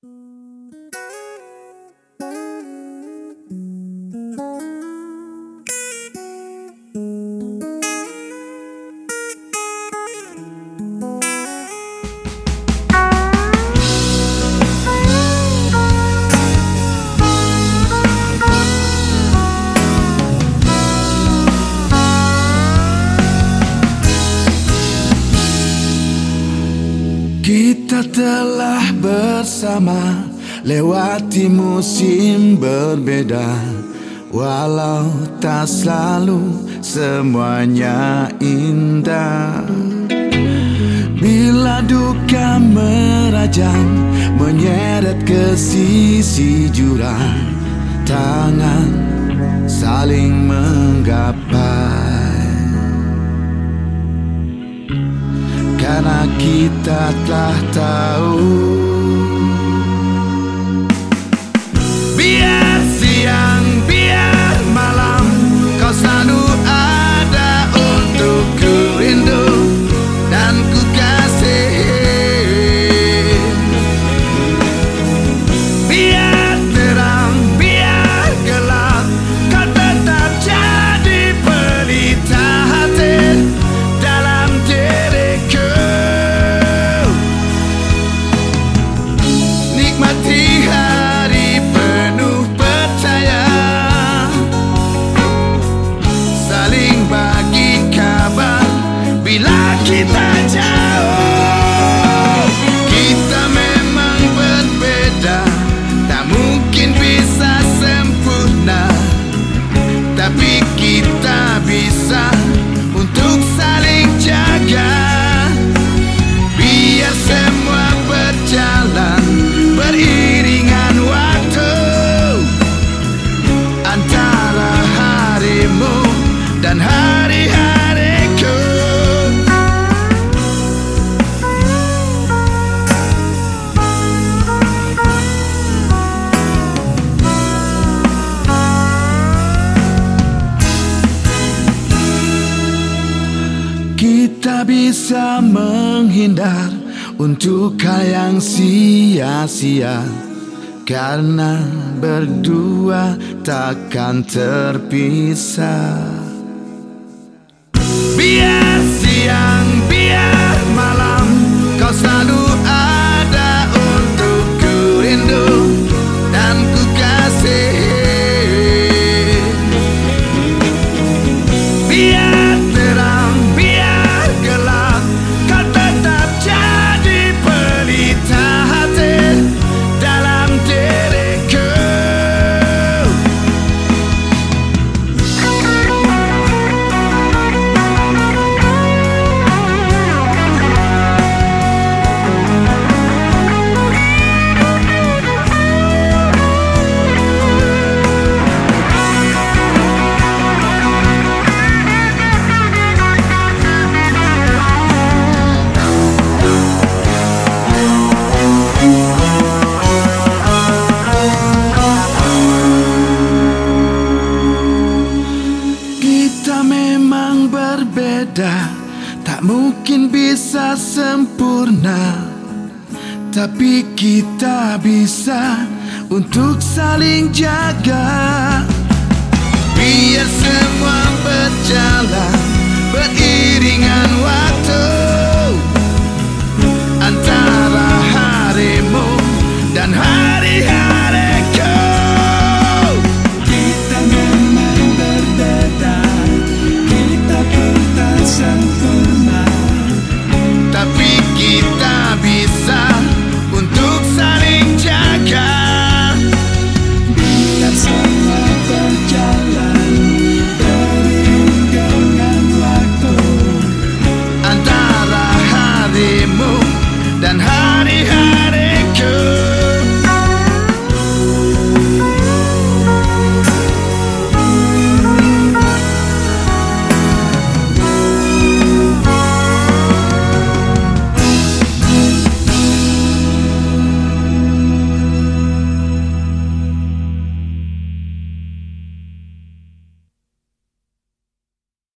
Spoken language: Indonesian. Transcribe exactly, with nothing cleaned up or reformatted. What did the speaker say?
Kita telah bersama lewati musim berbeda, walau tak selalu semuanya indah. Bila duka merajang menyeret ke sisi jurang, tangan saling menggapai. Karena kita telah tahu, biar siang, biar malam, kau selalu ada untukku, rindu dan ku kasih. Biar terang, biar gelap, kau tetap jadi pelita hati dalam diriku. Nikmati hari penuh percaya, saling bagi kabar bila kita jauh. Kita memang berbeda, tak mungkin bisa sempurna, tapi kita bisa untuk saling jaga. Biar semua berjalan beriringan waktu antara harimu dan hari-hariku. Kita bisa menghindar untuk hal yang sia-sia, karena berdua takkan terpisah. Biar siang, biar malam, kau selalu ada untukku, rindu dan ku kasih. Biar terang, biar gelap, kau tetap jadi pelita hati dalam diriku. Kita memang berbeda, tak mungkin bisa sempurna, tapi kita bisa untuk saling jaga. Biar semua berjalan beriringan waktu antara harimu dan hari